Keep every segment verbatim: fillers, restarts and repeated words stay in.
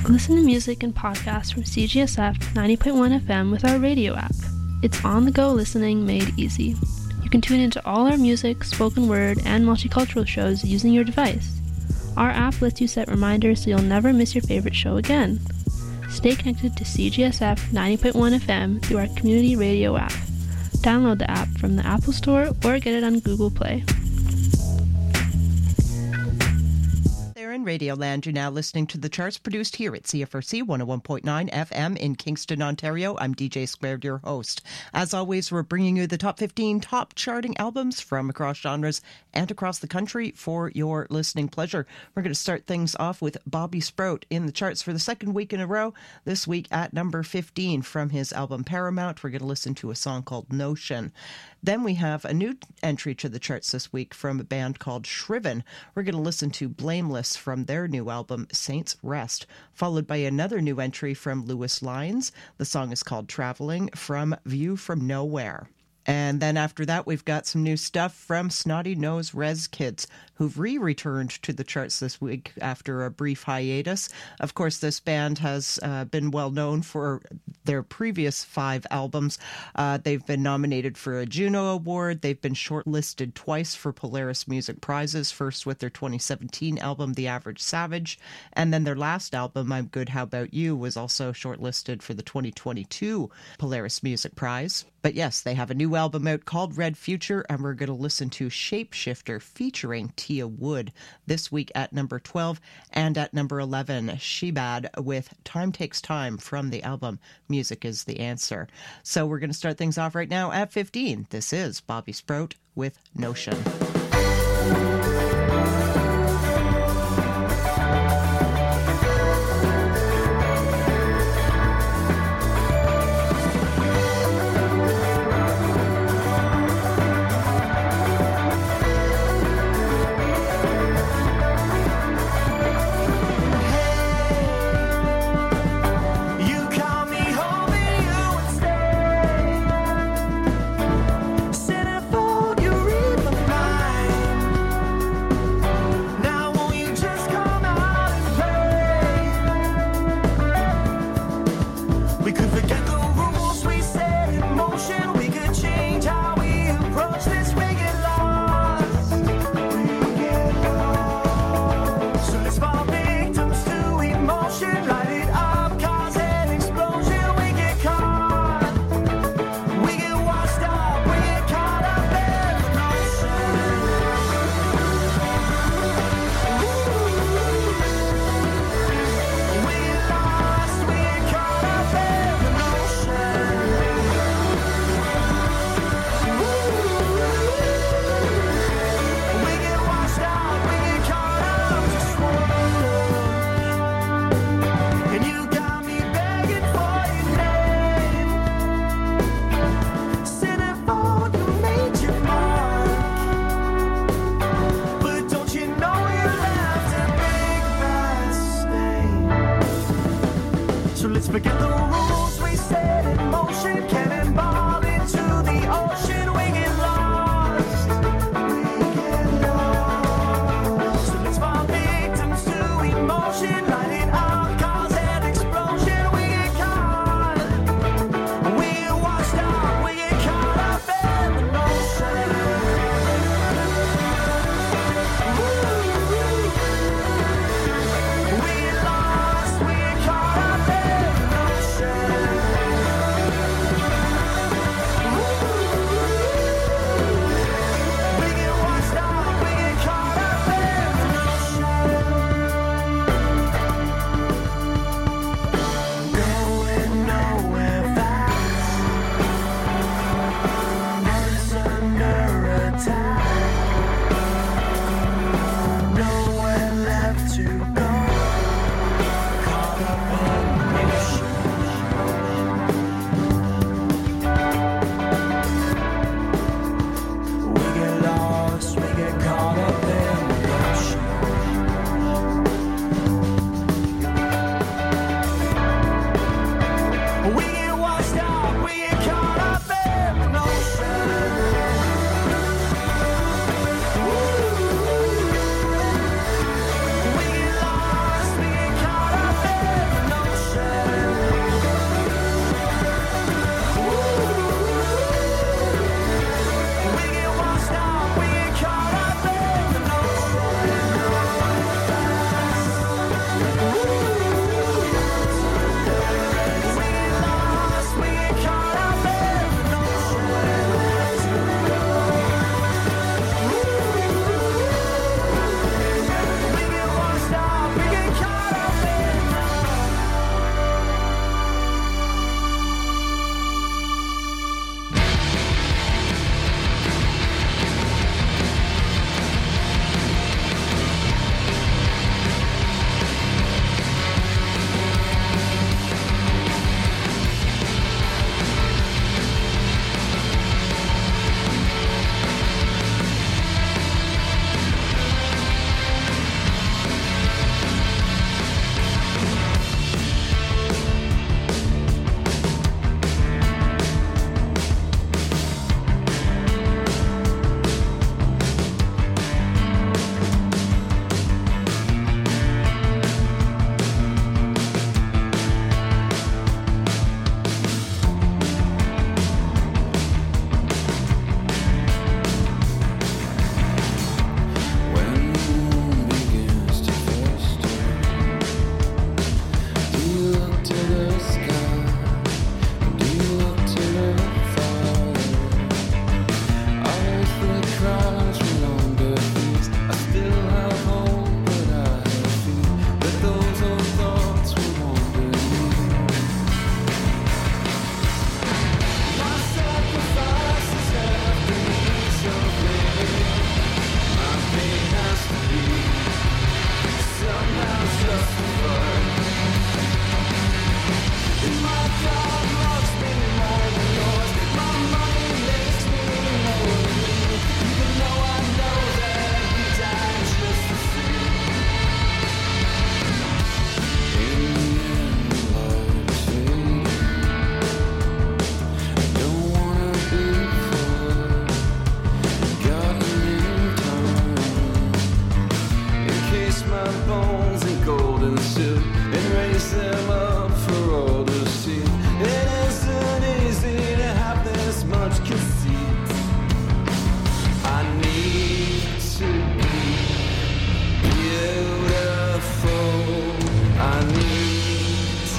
Listen to music and podcasts from C G S F ninety point one F M with our radio app. It's on-the-go listening made easy. You can tune into all our music, spoken word, and multicultural shows using your device. Our app lets you set reminders so you'll never miss your favorite show again. Stay connected to C G S F ninety point one F M through our community radio app. Download the app from the Apple Store or get it on Google Play. In Radioland, you're now listening to the charts produced here at C F R C one oh one point nine F M in Kingston, Ontario. I'm D J Squared, your host. As always, we're bringing you the top fifteen top charting albums from across genres and across the country for your listening pleasure. We're going to start things off with Bobby Sprout in the charts for the second week in a row. This week at number fifteen from his album Paramount, we're going to listen to a song called Notion. Then we have a new entry to the charts this week from a band called Shriven. We're going to listen to Blameless from their new album, Saints Rest, followed by another new entry from Lewis Lyons. The song is called Traveling from View from Nowhere. And then after that, we've got some new stuff from Snotty Nose Rez Kids, who've re-returned to the charts this week after a brief hiatus. Of course, this band has uh, been well known for their previous five albums. Uh, they've been nominated for a Juno Award. They've been shortlisted twice for Polaris Music Prizes, first with their twenty seventeen album, The Average Savage. And then their last album, I'm Good, How About You, was also shortlisted for the twenty twenty-two Polaris Music Prize. But yes, they have a new album out called Red Future, and we're going to listen to Shapeshifter featuring Tia Wood this week at number twelve, and at number eleven, Shebad with Time Takes Time from the album Music is the Answer. So we're going to start things off right now at fifteen. This is Bobby Sprout with Notion. Centerfold, you read my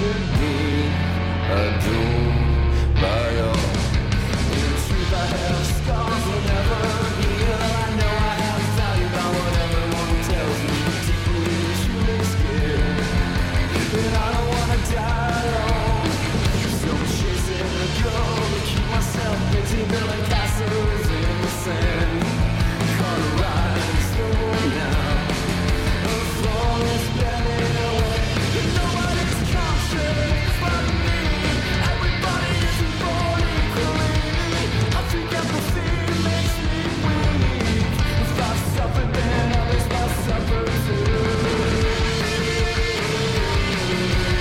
Suffer too.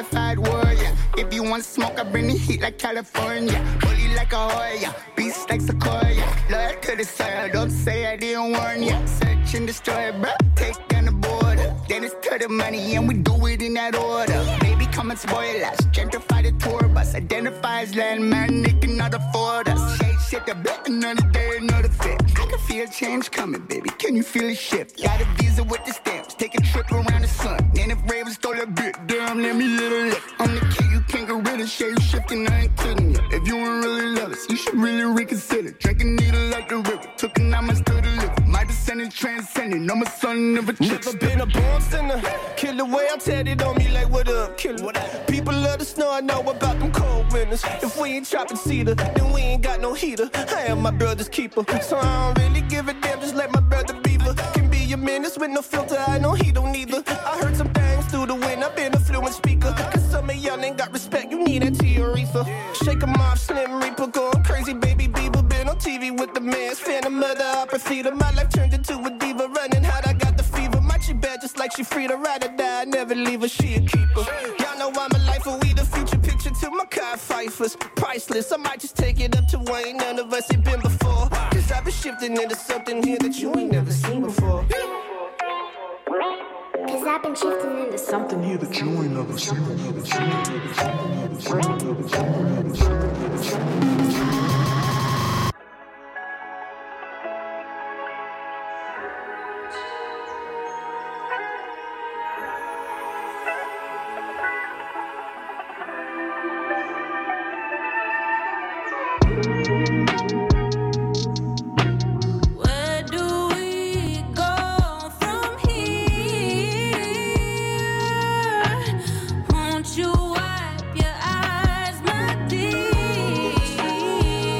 certified warrior. If you want smoke, I bring the heat like California. Bully like a Hoya, beast like Sequoia. Loyal to the soil, don't say I didn't warn ya. Search and destroy, bro, take down the border. Then it's to the money and we do it in that order. Baby, come and spoil us, gentrify the tour bus. Identify as landman, they cannot afford us. Shade shit, the bet, another day, another fit. I can feel change coming, baby, can you feel a shift? Got a visa with the stamps, take a trip around the sun. And if Ravens stole a bit, damn, let me hit a lick. I'm the kid, you can't get rid of, shade shifting, I ain't kidding you. If you ain't really love us, you should really reconsider. Drink a needle like the river, took an hour to deliver. My descendant transcending, I'm a son of a trick. Never been a born sinner, kill the way I tatted on me like what up, killer. People love the snow, I know about them cold winters. If we ain't chopping cedar, then we ain't got no heater. I am my brother's keeper, so I don't really give a damn, just let my brother beaver. Can be a menace with no filter, I know he don't either. I heard some things through the wind, I've been a fluent speaker. Cause some of y'all ain't got respect, you need that to your reefer. Shake 'em off, Slim Reaper, going crazy, baby Bieber. Been on T V with the man's phantom mother, opera theater. My life turned into a diva, running hot, I got the fever. My chick bad just like she free to ride or die, I never leave her, she a keeper. Y'all know I'm a lifer, we the future picture to my car fifers. Priceless, I might just take it up to where ain't none of us ain't been before. Cause I've been shifting into something here that you ain't never seen before. Cause I've been shifting into something here that you ain't never seen before. Won't you wipe your eyes, my dear?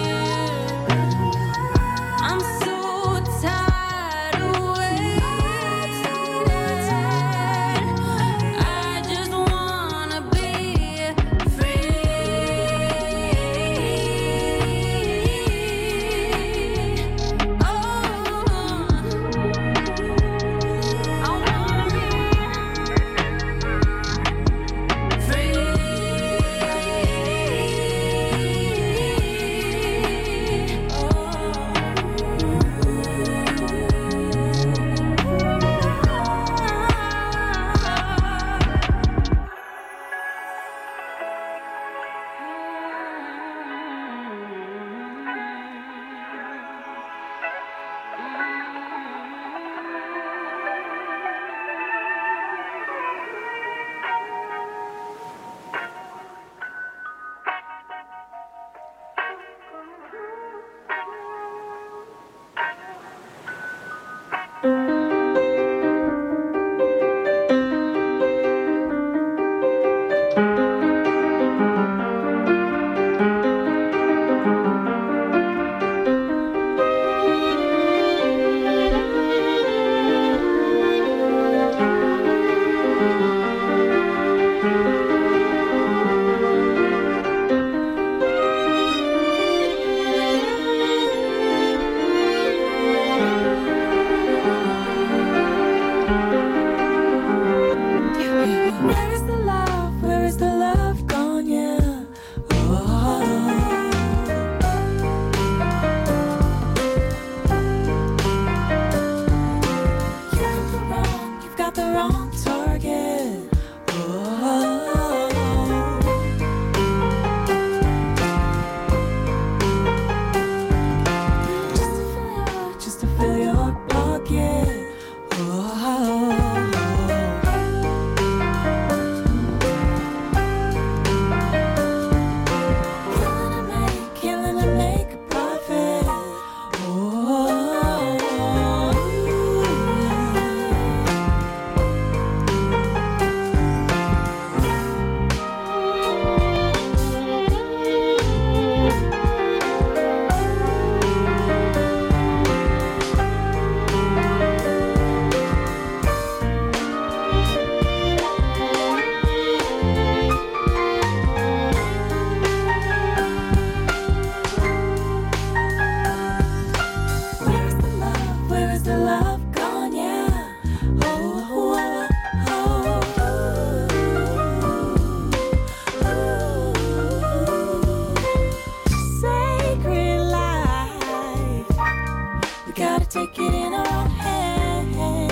We gotta take it in our own hands.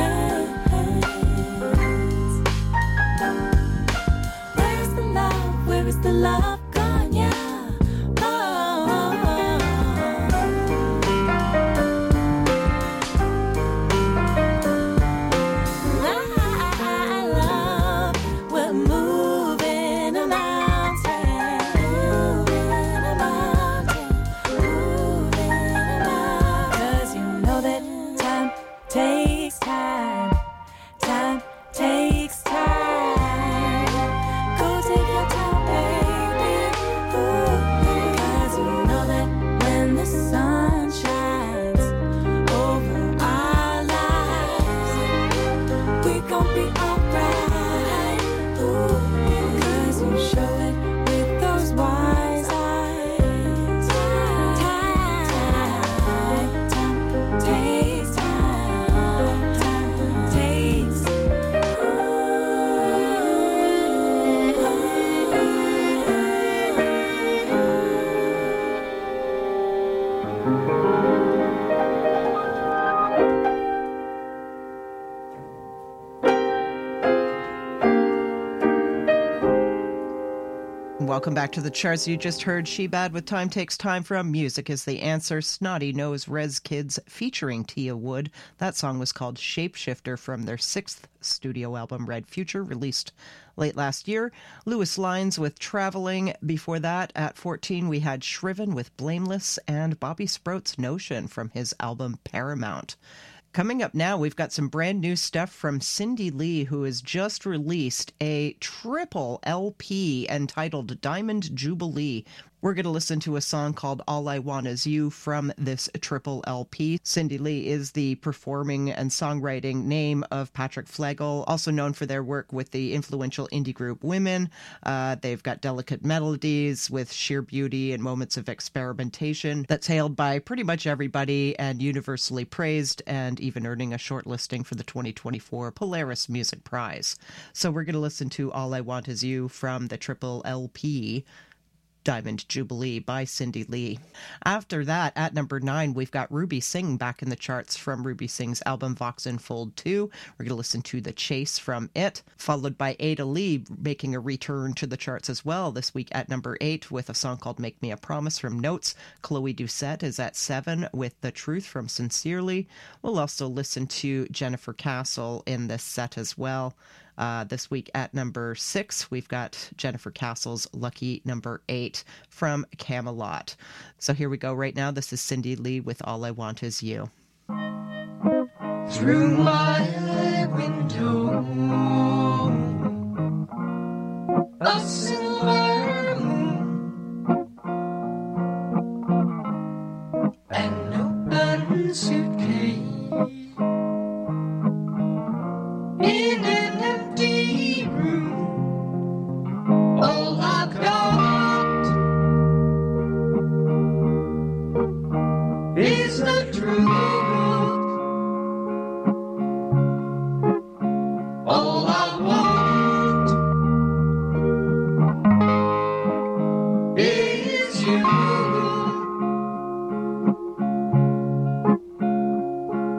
Where's the love? Where is the love gone? Yeah. Welcome back to the charts. You just heard She Bad with Time Takes Time from Music is the Answer. Snotty Nose Rez Kids featuring Tia Wood. That song was called Shapeshifter from their sixth studio album, Red Future, released late last year. Lewis Lines with Traveling. Before that, at fourteen, we had Shriven with Blameless and Bobby Sprout's Notion from his album Paramount. Coming up now, we've got some brand new stuff from Cindy Lee, who has just released a triple L P entitled Diamond Jubilee. We're going to listen to a song called All I Want Is You from this triple L P. Cindy Lee is the performing and songwriting name of Patrick Flegel, also known for their work with the influential indie group Women. Uh, they've got Delicate Melodies with Sheer Beauty and Moments of Experimentation that's hailed by pretty much everybody and universally praised, and even earning a shortlisting for the twenty twenty-four Polaris Music Prize. So we're going to listen to All I Want Is You from the triple L P, Diamond Jubilee by Cindy Lee. After that, at number nine, we've got Ruby Singh back in the charts from Ruby Singh's album Vox Unfold two. We're going to listen to The Chase from it, followed by Ada Lee making a return to the charts as well this week at number eight with a song called Make Me a Promise from Notes. Chloe Doucette is at seven with The Truth from Sincerely. We'll also listen to Jennifer Castle in this set as well. Uh, this week at number six, we've got Jennifer Castle's Lucky Number Eight from Camelot. So here we go right now. This is Cindy Lee with All I Want Is You. Through my window, a silver moon, an open suitcase in an empty room. All I've got is the truth. All I want is you.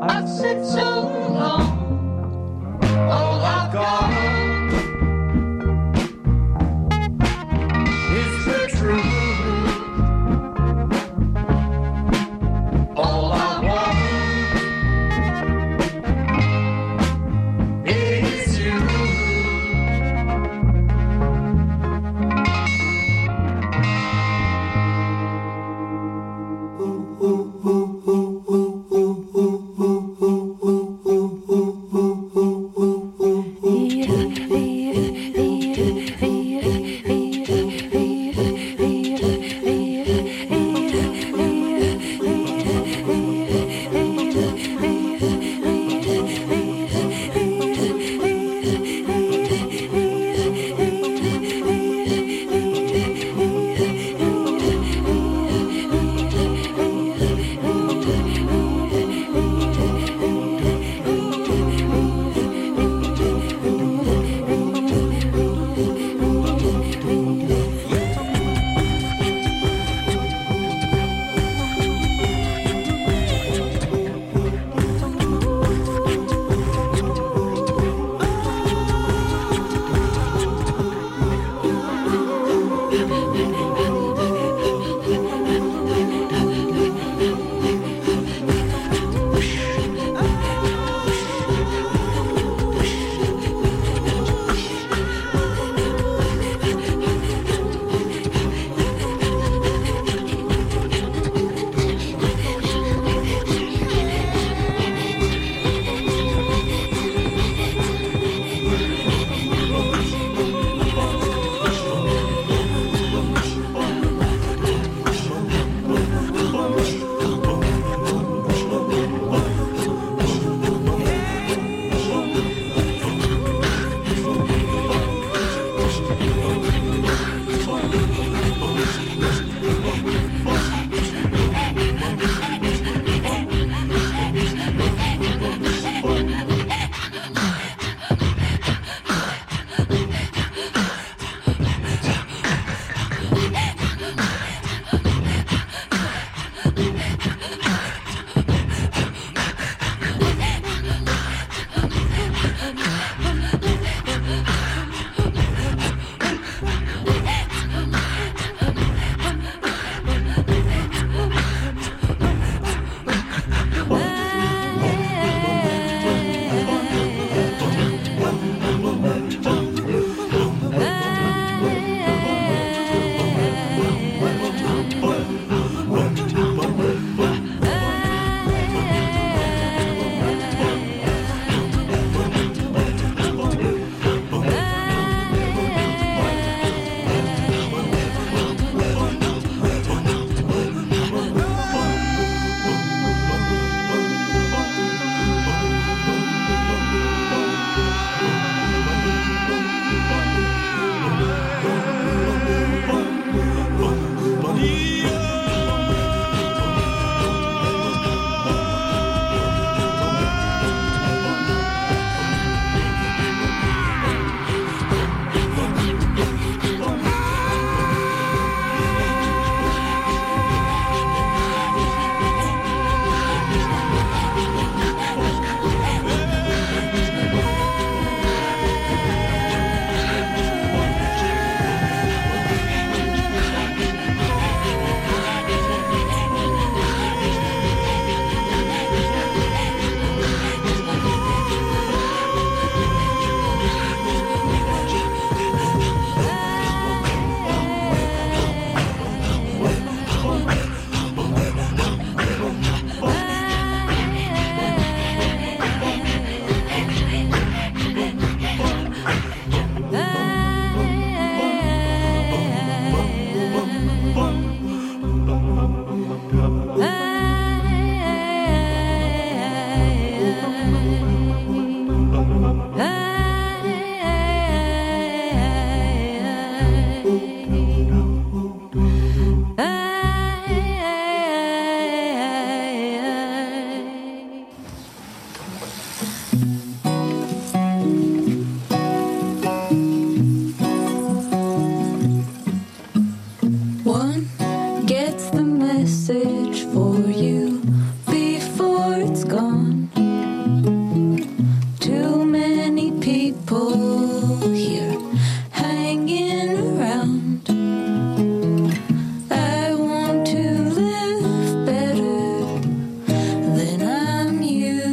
I said so.